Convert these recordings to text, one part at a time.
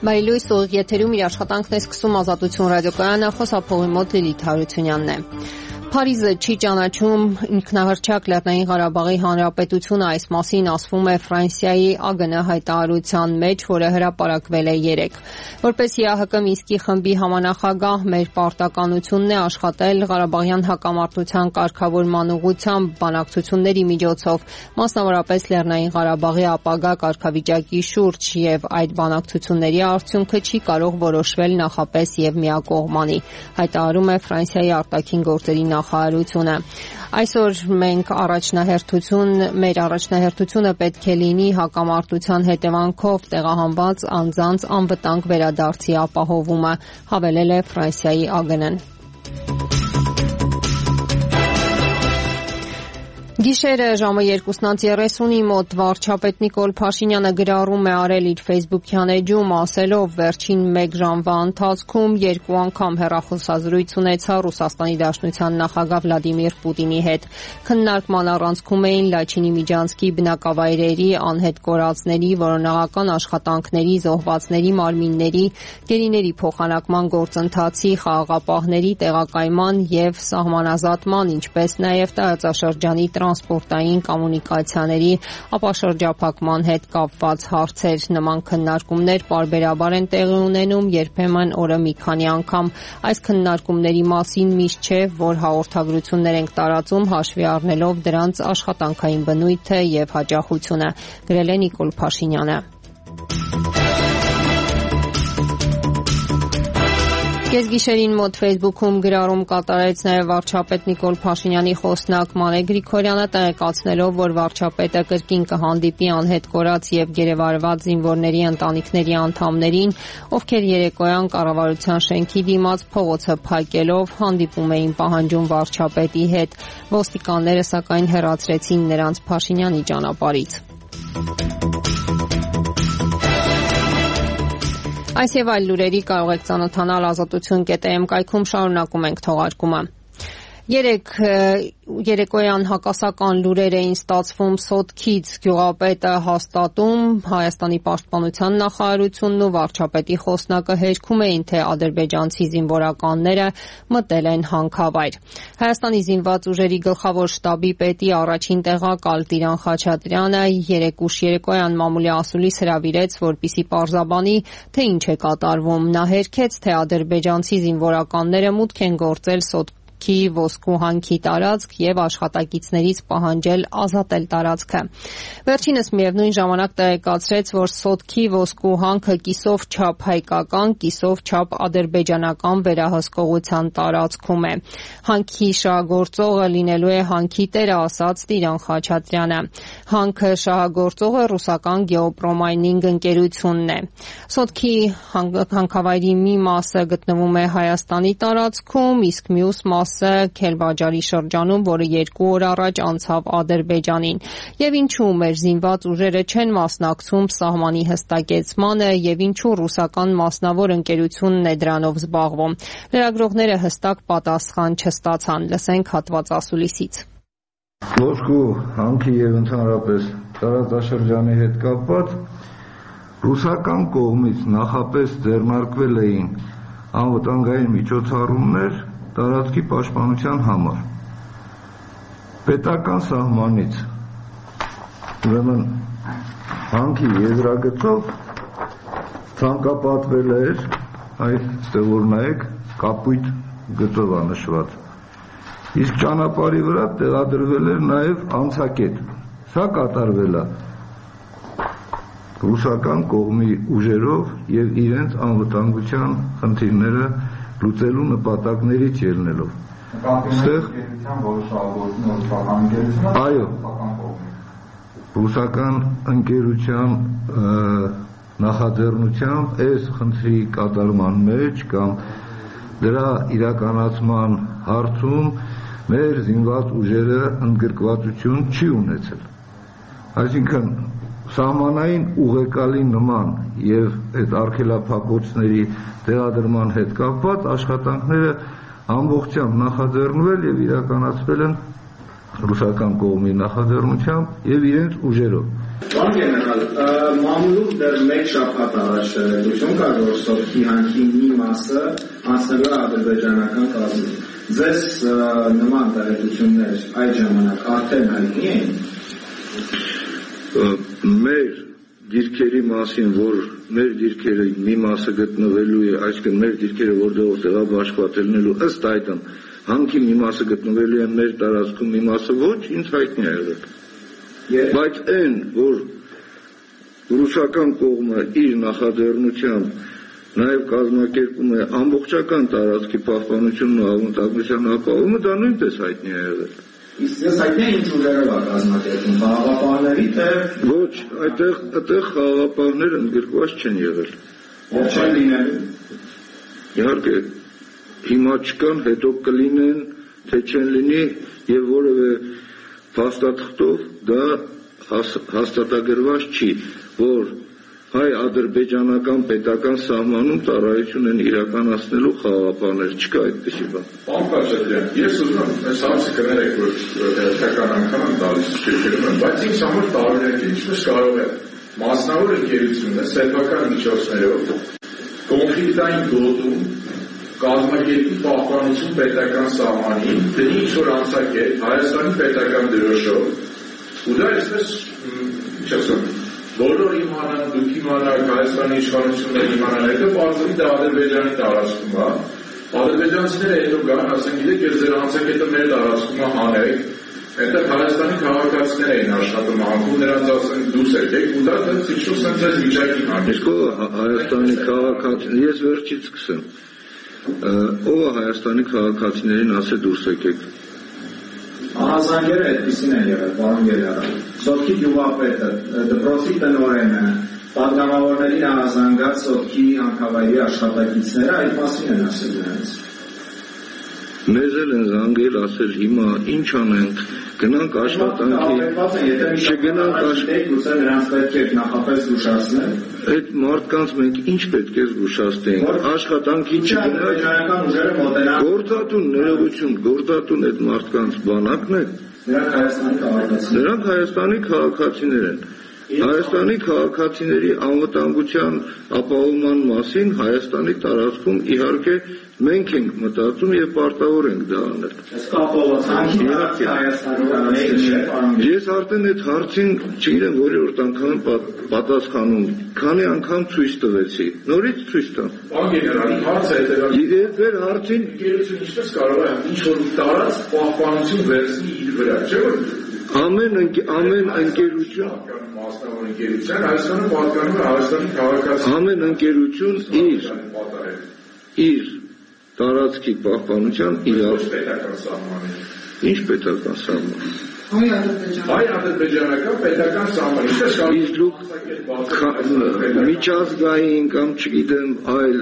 Բայլույս ուղիղ եթերում իր աշխատանքն է սկսում Ազատություն ռադիոկայանը, խոսափողի մոտ Լիլիթ Հարությունյանն է։ Փարիզը չի ճանաչում ինքնահռչակ Լեռնային Ղարաբաղի Հանրապետությունը, այս մասին ասվում է Ֆրանսիայի ԱԳՆ հայտարարության մեջ, որը հրապարակվել է երեկ։ Որպես ԵԱՀԿ Մինսկի խմբի համանախագահ, մեր պարտականությունն է աշխատել Ղարաբաղյան հակամարտության կարգավորման ուղղությամբ բանակցությունների միջոցով, մասնավորապես Լեռնային Ղարաբաղի ապագա կարգավիճակի շուրջ, եւ այդ բանակցությունների արդյունքը չի կարող որոշվել նախապես եւ միակողմանի, հայտարարում է Ֆրանսիայի արտաքին գործերի նախարարությունը։ Այսօր մեր առաջնահերթությունը պետք է լինի հակամարտության հետևանքով տեղահանված անձանց անվտանգ վերադարձի ապահովումը, հավելել է Ֆրանսիայի ԱԳՆ-ն։ Գիշերը ժամը 2:30-ի մոտ վարչապետ Նիկոլ Փաշինյանը գրառում է արել իր Facebook-յան էջում, ասելով վերջին 1 ժամվա ընթացքում 2 անգամ հեռախոսազրույց ունեցա Ռուսաստանի Դաշնության նախագահ Վլադիմիր Պուտինի հետ։ Քննարկման առանցքում էին Լաչինի Միջանցքի բնակավայրերի, անհետ կորածների, որոնողական աշխատանքների, զոհվածների մարմինների, գերիների փոխանակման գործընթացի, խաղաղապահների տեղակայման եւ սահմանազատման, ինչպես նաեւ տարածաշրջանի տրանսպորտային կոմունիկացիաների ապաշրջափակման հետ կապված հարցեր։ Նման քննարկումներ պարբերաբար են տեղի ունենում, երբեմն օրը մի քանի անգամ։ Այս քննարկումների մասին միշտ չէ, որ հաղորդագրություններ ենք տարածում, հաշվի առնելով դրանց աշխատանքային բնույթը եւ հաճախությունը, գրել է Նիկոլ Փաշինյանը։ Կեսգիշերին մոտ Facebook-ում գրառում կատարեց նաև վարչապետ Նիկոլ Փաշինյանի խոսնակ Մանե Գրիգորյանը, տեղեկացնելով, որ վարչապետը կրկին կհանդիպի անհետ կորած եւ գերեվարված զինվորների ընտանիքների անդամներին, ովքեր երեկոյան կառավարության շենքի դիմաց փողոցը փակելով հանդիպում էին պահանջում վարչապետի հետ։ Ոստիկանները սակայն հեռացրեցին նրանց Փաշինյանի ճանապարհից։ Այս եւ այլ լուրերի կարող եք ծանոթանալ azatutun.am կայքում, շարունակում ենք թողարկումը։ Երեկոյան հակասական լուրեր էին ստացվում Սոտքից, գյուղապետը հաստատում, Հայաստանի պաշտպանության նախարարությունն ու վարչապետի խոսնակը հերքում էին, թե ադրբեջանցի զինվորականները մտել են հանքավայր։ Հայաստանի զինված ուժերի գլխավոր շտաբի պետի առաջին տեղակալ Տիրան Խաչատրյանը երեկ ուշ երեկոյան մամուլի ասուլիս հրավիրեց, որպեսզի պարզաբանի, թե ինչ է կատարվում։ Նա հերքեց, թե ադրբեջանցի զինվորականները մուտք են գործել ոսկու հանքի տարածք եւ աշխատակիցներից պահանջել ազատել տարածքը։ Վերջինս միևնույն ժամանակ տեղեկացրեց, որ Սոտքի ոսկու հանքը կիսով չափ հայկական, կիսով չափ ադրբեջանական վերահսկողության տարածքում է։ Հանքի շահագործողը լինելու է հանքի տերը, ասաց Տիրան Խաչատրյանը։ Հանքը շահագործողը ռուսական Գեոպրոմայնինգ ընկերությունն է։ Սոտքի հանքավայրի մի մասը գտնվում է Հայաստանի տարածքում, իսկ մյուս մասը Քելբաջարի շրջանում, որը 2 օր առաջ անցավ Ադրբեջանին։ Եվ ինչու մեր զինված ուժերը չեն մասնակցում սահմանի հստակեցմանը եւ ինչու ռուսական մասնավոր ընկերությունն է դրանով զբաղվում։ Լրագրողները հստակ պատասխան չստացան։ Լսենք հատված ասուլիսից։ Ոսկու հանքի եւ ընդհանրապես տարածաշրջանի հետ կապված ռուսական կողմից նախապես ձեռնարկվել էին անվտանգային միջոցառումներ տարածքի պաշտպանության համար։ Պետական սահմանից ուրեմն հանքի եզրագծով ցանկապատվել էր այստեղ որ նայեք կապույտ գծով է նշված։ Իսկ ճանապարհի վրա տեղադրվել էր նաև անցակետ։ Սա կատարվել է ռուսական կողմի ուժերով եւ իրենց անվտանգության խնդիրները լուծելու նպատակներից ելնելով։ Այստեղ այո, ռուսական ընկերության նախաձեռնությամբ այս խնդրի կատարման մեջ կամ դրա իրականացման հարցում մեր զինված ուժերը ընդգրկվածություն չի ունեցել։ Այսինքն սահմանային ուղեկալի նման եւ այդ արգելափակոցների տեղադրման հետ կապված աշխատանքները ամբողջությամբ նախաձեռնվել եւ իրականացվել են ռուսական կողմի նախաձեռնությամբ եւ իրենց ուժերով։ Պարոն գեներալ, մամուլում դեռ մեկ շաբաթ առաջ դրություն կար, որ սոտքի հանքի մի մասը անցնելու է ադրբեջանական կազմին։ Ձեզ նման տեղեկություններ այդ ժամանակ արդեն հայտնի էին։ Մեր դիրքերի մասին, որ մեր դիրքերը մի մասը գտնվելու է, այսինքն մեր դիրքերը որտեղ տեղաբաշխվածելնելու ըստ այդմ հանքի մի մասը գտնվելու է մեր տարածքում, մի մասը ոչ, ինձ հայտնի է եղել։ Բայց այն, որ ռուսական կողմը իր նախաձեռնությամբ նաև կազմակերպում է ամբողջական տարածքի պահպանությունն ու անվտանգության ապահովումը, դա նույնպես հայտնի է եղել։ Իսկ ես հայտնի է ինչ ուժերով է կազմակերպում, խաղաղապահների թե… Ոչ, այդտեղ խաղաղապահներ ընդգրկված չեն եղել։ Ով չեն լինելու։ Իհարկե, հիմա չկան, հետո կլինեն, թե չեն լինի եւ որևէ փաստաթղթով դա հաստատագրված չի, որ հայ-ադրբեջանական պետական սահմանում ծառայություն են իրականացնելու խաղաղապահներ, չկա այդպիսի բան։ Պարոն Խաչատրյան, ես ուզում եմ այս հարցը կներեք, որ հերթական անգամ եմ տալիս շեշտում եմ, բայց ինձ համար տարբերակ է, ինչպես կարող է մասնավոր ընկերությունը սեփական միջոցներով կոնֆլիկտային գոտում կազմակերպի պահպանություն պետական սահմանին, դնի ինչ-որ անցակետ Հայաստանի պետական դրոշով, ու դա այսպես, ինչ ասում, բոլոր իմանան, դուք իմանաք, Հայաստանի իշխանությունները իմանան, հետո պարզվի դա Ադրբեջանի տարածքում է, ադրբեջանցիները հետո գան, ասեն գիտեք, ես ձեր անցակետը մեր տարածքում հանեք, այդտեղ Հայաստանի քաղաքացիներ էին աշխատում հանքում, նրանց ասեն դուրս եկեք, ու դա ցիչու սենց այս վիճակին հանք։ Իսկ ով Հայաստանի քաղաքացիներ, ես վերջից սկսեմ, ով է Հայաստանի քաղաքացիներին ասե դուրս եկեք։ Ահազանգերը այդպիսին են եղել, պարոն գեներալ։ Սոտքի գյուղապետը, դպրոցի տնօրենը, պատգամավորներին ահազանգած Սոտքի հանքավայրի աշխատակիցները այդ մասին են ասել նրանց։ Մեզ էլ են զանգել, ասել հիմա ինչ անենք, գնանք աշխատանքի, չգնանք աշխատանքի, գուցե նրանց պետք է նախապես զգուշացնել։ Այդ մարդկանց մենք ինչ պետք է զգուշացնենք, աշխատանքի չգնանք, գործատուն, ներողություն, գործատուն այդ մարդկանց բանակն է։ Նրանք Հայաստանի քաղաքացիներ են։ Հայաստանի քաղաքացիների անվտանգության ապահովման մասին Հայաստանի տարածքում իհարկե մենք ենք մտածում եւ պարտավոր ենք դա անել։ Ես արդեն այդ հարցին չգիտեմ որի անգամ պատասխանում, քանի անգամ ցույց տվեցի, նորից ցույց տամ։ Պարոն գեներալ, հարցը հետևյալն է։ Ձեր հարցին ընկերությունը ինչպես կարող է ինչ-որ տարած պահպանություն վերցնի իր վրա, չէ՞ որ ամեն ընկերություն մասնավոր ընկերության Հայաստանը պատկանում է Հայաստանի քաղաքացի։ Ամեն ընկերություն իր տարածքի պահպանության պետական սահմանը։ Ինչ պետական սահման։ Հայ-ադրբեջանական պետական սահման։ Ինչպես միջազգային կամ չգիտեմ այլ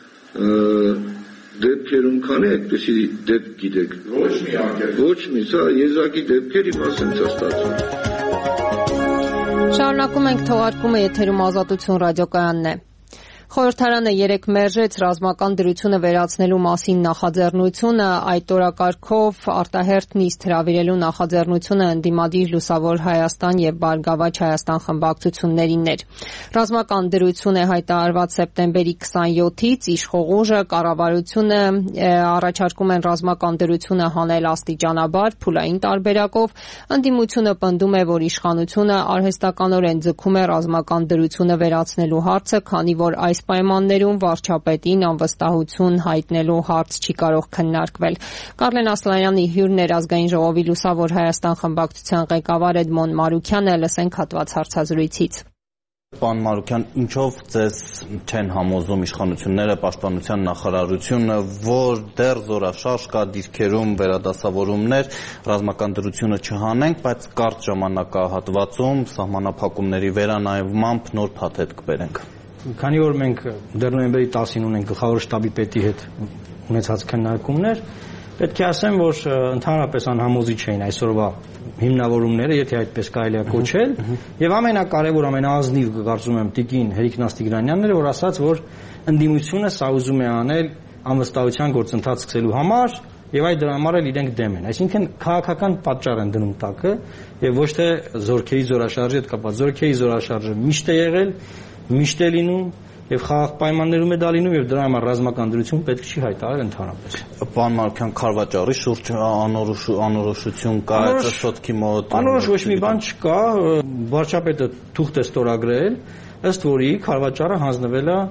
դեպքերում քանի այդպիսի դեպք գիտեք։ Ոչ մի անգամ։ Ոչ մի, սա եզակի դեպքերի մասին է ստացվում։ Շարունակում ենք թողարկումը եթերում Ազատություն ռադիոկայանն է։ Խորհրդարանը երեկ մերժեց ռազմական դրությունը վերացնելու մասին նախաձեռնությունը, այդ օրակարգով արտահերթ նիստ հրավիրելու նախաձեռնությունը ընդդիմադիր Լուսավոր Հայաստան եւ Բարգավաճ Հայաստան խմբակցություններին էր։ Ռազմական դրություն է հայտարարված սեպտեմբերի 27-ից, իշխող ուժը կառավարությունը առաջարկում են ռազմական դրությունը հանել աստիճանաբար, փուլային տարբերակով, ընդդիմությունը պնդում է, որ իշխանությունը արհեստականորեն ձգում է ռազմական դրությունը վերացնելու հարցը, քանի որ այս պայմաններում վարչապետին անվստահություն հայտնելու հարց չի կարող քննարկվել։ Կարլեն Ասլանյանի հյուրն էր Ազգային ժողովի Լուսավոր Հայաստան խմբակցության ղեկավար Էդմոն Մարուքյանը, լսենք հատված հարցազրույցից։ Պարոն Մարուքյան, ինչով ձեզ չեն համոզում իշխանությունները, պաշտպանության նախարարությունը, որ դեռ զորաշարժ կա, դիրքերում վերադասավորումներ, ռազմական դրությունը չհանենք, բայց կարճ ժամանակահատվածում սահմանափակումների վերանայմամբ նոր փաթեթ կբերենք։ Քանի որ մենք դեռ նոյեմբերի 10-ին ունենք գլխավոր շտաբի պետի հետ ունեցած քննարկումներ, պետք է ասեմ, որ ընդհանրապես անհամոզիչ էին այսօրվա հիմնավորումները, եթե այդպես կարելի է կոչել, եւ ամենակարևոր, ամենաազնիվ կարծում եմ տիկին Հերիկնաս Տիգրանյանն էր, որ ասաց, որ ընդդիմությունը սա ուզում է անել անվստահության գործընթաց սկսելու համար, եւ այդ դրա համար էլ իրենք դեմ են։ Այսինքն քաղաքական պատճառ են դնում տակը եւ ոչ թե զորքերի զորաշարժի հետ կապված։ Զորքերի զորաշարժը միշտ է եղել, միշտ է լինում եւ խաղաղ պայմաններում է դա լինում եւ դրա համար ռազմական դրություն պետք չի հայտարարել ընդհանրապես։ Պարոն Մարուկյան, Քարվաճարի շուրջ անորոշություն կա, Սոտքի մոտ։ Անորոշ ոչ մի բան չկա, վարչապետը թուղթ է ստորագրել, ըստ որի Քարվաճարը հանձնվել է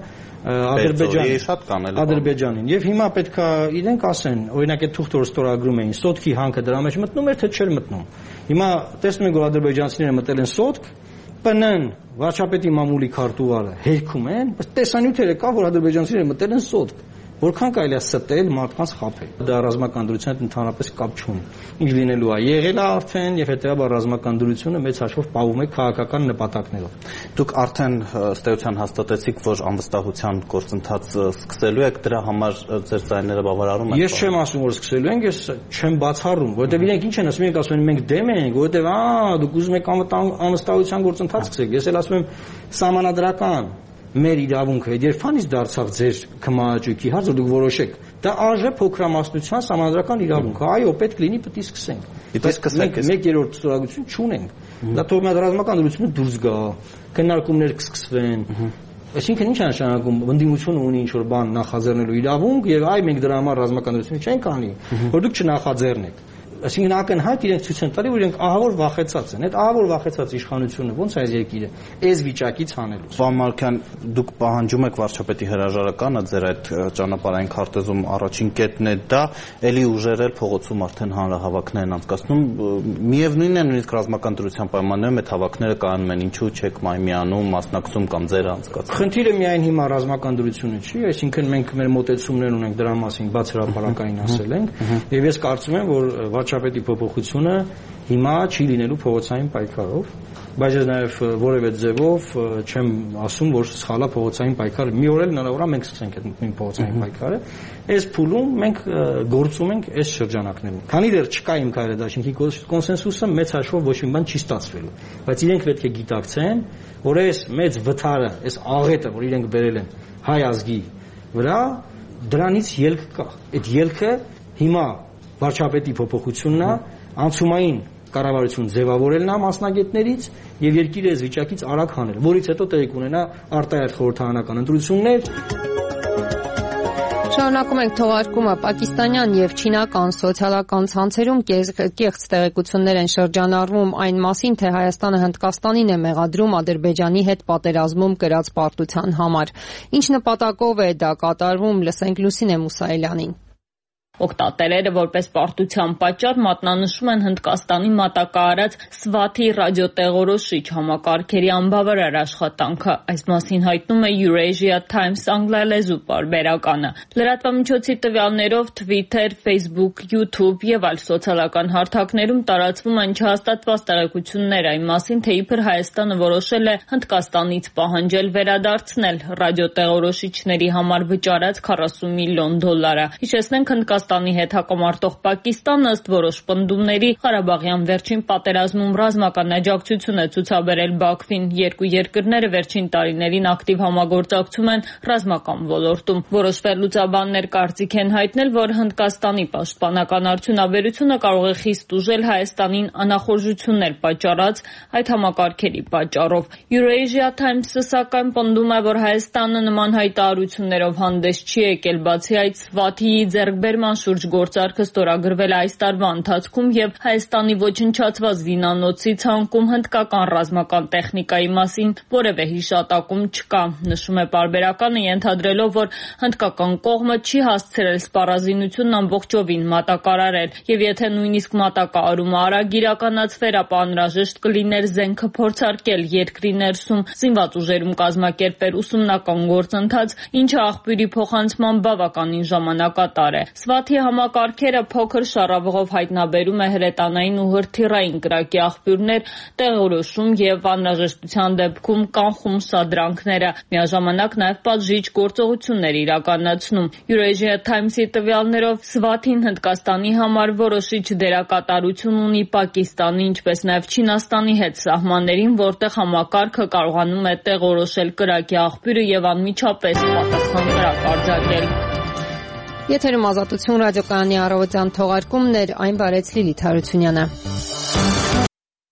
Ադրբեջանին եւ հիմա պետքա իրենք ասեն, օրինակ այդ թուղթը որ ստորագրում էին, Սոտքի հանքը դրա մեջ մտնում էր թե չէր մտնում։ Հիմա տեսնում ենք որ ադրբեջանցիները մտել են Սոտք, ՊՆ-ն վարչապետի մամուլի քարտուղարը հերքում են, բայց տեսանյութերը կա որ ադրբեջանցիները մտել են Սոտք։ Որքան կարելի է ստել մարդկանց խաբել։ Դա ռազմական դրության հետ ընդհանրապես կապ չունի։ Ինչ լինելու է, եղել է արդեն եւ հետեւաբար ռազմական դրությունը մեծ հաշվով պահում է քաղաքական նպատակներով։ Դուք արդեն ըստ էության հաստատեցիք, որ անվստահության գործընթացը սկսելու եք, դրա համար ձեր ձայները բավարարում են։ Ես չեմ ասում որ սկսելու ենք, ես չեմ բացառում, որովհետեւ իրենք ինչ են ասում, իրենք ասում են մենք դեմ ենք, որովհետեւ դուք ուզում եք անվստահության գործընթաց սկսեք։ Ես էլ ասում եմ սահմանադրական մեր իրավունքը երբանից դարձավ ձեր քմահաճույքի հարց, որ դուք որոշեք։ Դա արժե փոքրամասնության սահմանադրական իրավունք։ Այո, պետք լինի, պետք է սկսենք։ Եթե սկսենք, 1/3 ստորագրություն չունենք։ Դա թող մի ռազմական դրությունը դուրս գա, քննարկումներ կսկսվեն։ Այսինքն ինչ է նշանակում ընդդիմությունը ունի ինչ որ բան նախաձեռնելու իրավունք եւ այ մենք դրա համար ռազմական դրություն չենք անի, որ դուք չնախաձեռնեք։ Այսինքն ակնհայտ իրենք ցույց են տալի, որ իրենք ահավոր վախեցած են։ Այդ ահավոր վախեցած իշխանությունը ոնց է այս երկիրը այս վիճակից հանելու։ Պարոն Մարուկյան, դուք պահանջում եք վարչապետի հրաժարականը, ձեր այդ ճանապարհային քարտեզում առաջին կետն է դա, ելի ուժերել փողոցում արդեն հանրահավաքներ են անցկացնում։ Միևնույնն է, նույնիսկ ռազմական դրության պայմաններում այդ հավաքները կայանում են, ինչու՞ չեք միանում, մասնակցում կամ ձեր անցկացնում։ Խնդիրը միայն հիմա ռազմական դրությունը չի, այսինքն մենք մեր մոտեցումներ ունենք դրա մասին բաց հրապարակային ասել ենք, եւ ես կարծում եմ, որ վարչապետի փոփոխությունը հիմա չի լինելու փողոցային պայքարով, բայց ես նաև որևէ ձևով չեմ ասում, որ սխալա փողոցային պայքարը մի օր էլ հնարավոր է մենք սկսենք այդ նույն փողոցային պայքարը։ Այս փուլում մենք գործում ենք այս շրջանակներում։ Քանի դեռ չկա իմ քայլադաշինքի կոնսենսուսը, մեծ հաշվով ոչ մի բան չի ստացվելու, բայց իրենք պետք է գիտակցեն, որ այս մեծ վթարը, այս աղետը, որ իրենք բերել են հայ ազգի վրա, դրանից ելք կա։ Այդ ելքը հիմա վարչապետի փոփոխությունն է, անցումային կառավարություն ձևավորելն է մասնագետներից եւ երկիրը այս վիճակից արագ հանել, որից հետո տեղի կունենա արտահայտ խորհրդարանական ընտրություններ։ Շարունակում ենք թողարկումը պակիստանյան եւ չինական սոցիալական ցանցերում կեղծ տեղեկություններ են շրջանառվում այն մասին, թե Հայաստանը Հնդկաստանին է մեղադրում Ադրբեջանի հետ պատերազմում կրած պարտության համար։ Ինչ նպատակով է դա կատարվում, լսենք Լուսինե Մուսայելյանին։ Օգտատերերը որպես պարտության պատճառ մատնանշում են Հնդկաստանի մատակարարած Սվաթի ռադիոտեղորոշիչ համակարգերի անբավարար աշխատանքը։ Այս մասին հայտնում է Eurasia Times անգլալեզու պարբերականը։ Լրատվամիջոցի տվյալներով Twitter, Facebook, YouTube եւ այլ սոցիալական հարթակներում տարածվում են չհաստատված տեղեկություններ այն մասին, թե իբր Հայաստանը որոշել է Հնդկաստանից պահանջել վերադարձնել ռադիոտեղորոշիչների համար վճարած $40 միլիոն։ Հիշեցնենք Հնդկաստանի հետ հակամարտող Պակիստանը ըստ որոշ պնդումների Ղարաբաղյան վերջին պատերազմում ռազմական աջակցություն է ցուցաբերել Բաքվին։ Երկու երկրները վերջին տարիներին ակտիվ համագործակցում են ռազմական ոլորտում։ Որոշ վերլուծաբաններ կարծիք են հայտնել, որ Հնդկաստանի պաշտպանական արդյունաբերությունը կարող է խիստ ուժել Հայաստանին անախորժություններ պատճառած այդ համակարգերի պատճառով։ Eurasia Times-ը սակայն պնդում է, որ Հայաստանը նման հայտարարություններով հանդես չի եկել, բացի այդ Սվաթիի ձեռքբերման շուրջ գործարքը ստորագրվել է այս տարվա ընթացքում եւ Հայաստանի ոչնչացված զինանոցի ցանկում հնդկական ռազմական տեխնիկայի մասին որևէ հիշատակում չկա։ Նշում է պարբերականը, ենթադրելով, որ հնդկական կողմը չի հասցրել սպառազինությունն ամբողջովին մատակարարել եւ եթե նույնիսկ մատակարարումը արագ իրականացվեր, ապա անհրաժեշտ կլիներ զենքը փորձարկել երկրի ներսում, զինված ուժերում կազմակերպել ուսումնական գործընթաց, ինչը աղբյուրի փոխանցման բավականին ժամանակատար է։ Սվաթի համակարգերը փոքր շառավղով հայտնաբերում է հրետանային ու հրթիռային կրակի աղբյուրներ, տեղորոշում եւ անհրաժեշտության դեպքում կանխում սադրանքները, միաժամանակ նաեւ պատժիչ գործողություններ իրականացնում։ Eurasia Times-ի տվյալներով Սվաթին Հնդկաստանի համար որոշիչ դերակատարություն ունի Պակիստանի, ինչպես նաեւ Չինաստանի հետ սահմաններին, որտեղ համակարգը կարողանում է տեղորոշել կրակի աղբյուրը եւ անմիջապես պատասխան կրակ արձակել։ Եթերում Ազատություն ռադիոկայանի առավոտյան թողարկումներ, այն բարեց Լիլիթ Հարությունյանը։